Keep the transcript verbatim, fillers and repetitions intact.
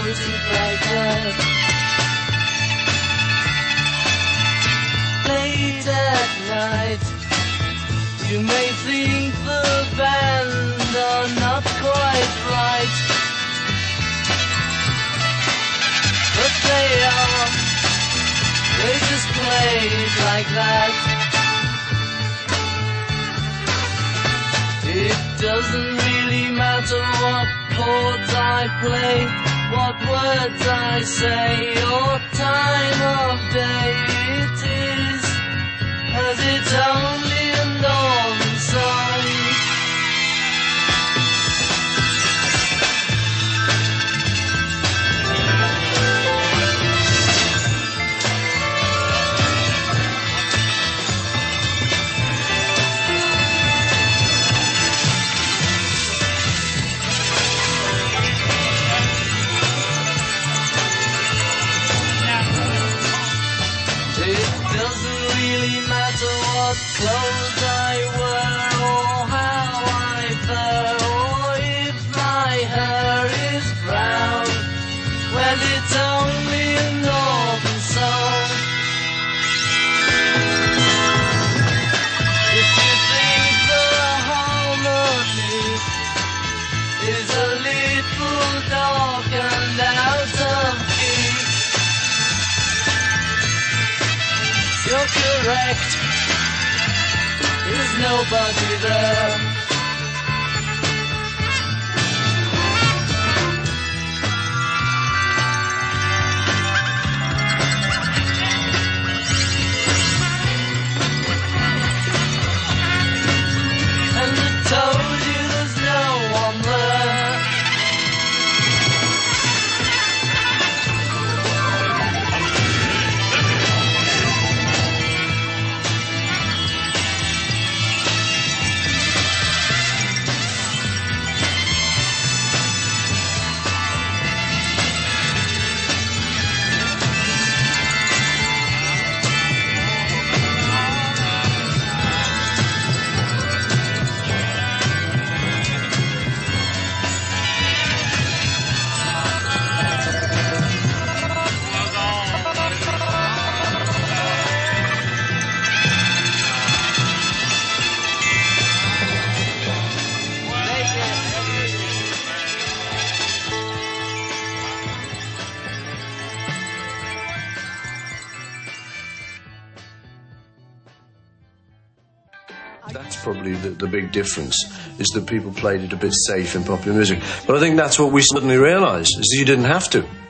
floated like that. Late at night, you may think the band are not quite right, but they are. They just play it like that. It doesn't really matter what chords I play, what words I say, or time of day it is, as it's only a northern song. Clothes I wear, or how I fare, or if my hair is brown. Well, it's only a northern song. If you think the harmony is a little dark and out of key, you're correct. There's nobody there. And I told you there's no one there. That's probably the, the big difference, is that people played it a bit safe in popular music. But I think that's what we suddenly realised, is that you didn't have to.